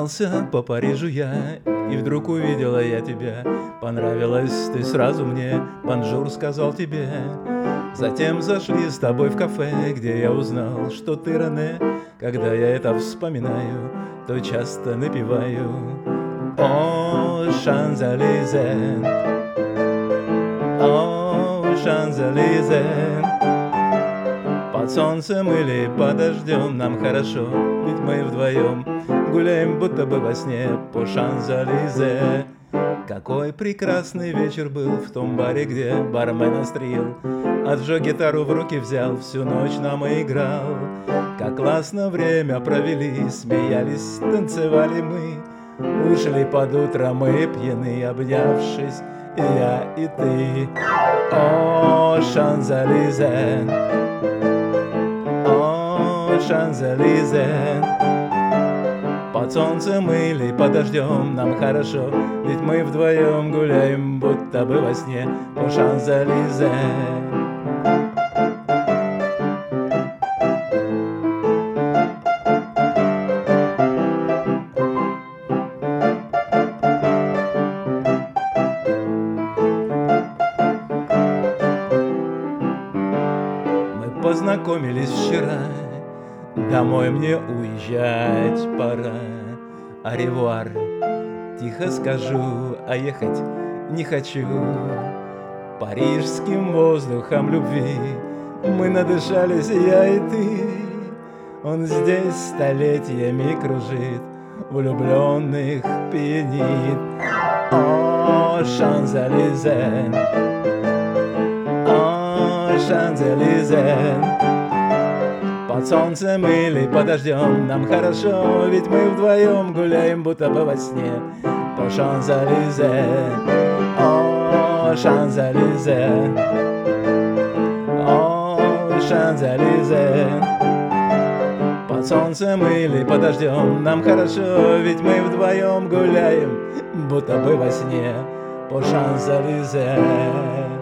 Шатался по Парижу я, и вдруг увидела я тебя. Понравилась ты сразу мне, бонжур сказал тебе. Затем зашли с тобой в кафе, где я узнал, что ты Рене. Когда я это вспоминаю, то часто напеваю: о, Шанзелизе, о, Шанзелизе. Под солнцем или под дождем нам хорошо, ведь мы вдвоем гуляем, будто бы во сне по Шанзелизе. Какой прекрасный вечер был в том баре, где бармен острил, а Джо гитару в руки взял, всю ночь нам и играл. Как классно время провели, смеялись, танцевали мы, ушли под утро мы пьяны, обнявшись, и я, и ты. О, Шанзелизе, о, Шанзелизе. Под солнцем или под дождем нам хорошо, ведь мы вдвоем гуляем, будто бы во сне по Шанзелизе. Мы познакомились вчера, домой мне уезжать пора. Аревуар, тихо скажу, а ехать не хочу. Парижским воздухом любви мы надышались, я и ты. Он здесь столетиями кружит, влюбленных пьянит. О, Шанзелизе, о, Шанзелизе. Под солнцем или под дождем нам хорошо, ведь мы вдвоем гуляем, будто бы во сне по Шанзелизе. О, Шанзелизе, о, Шанзелизе. Под солнцем или под дождем нам хорошо, ведь мы вдвоем гуляем, будто бы во сне по Шанзелизе.